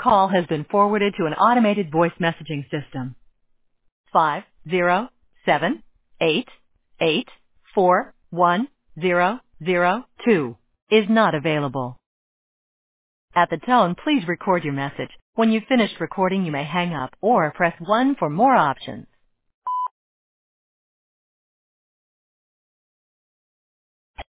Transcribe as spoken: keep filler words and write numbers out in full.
call has been forwarded to an automated voice messaging system. Five zero seven eight eight four one zero zero two is not available. At the tone, please record your message. When you've finished recording, you may hang up or press one for more options.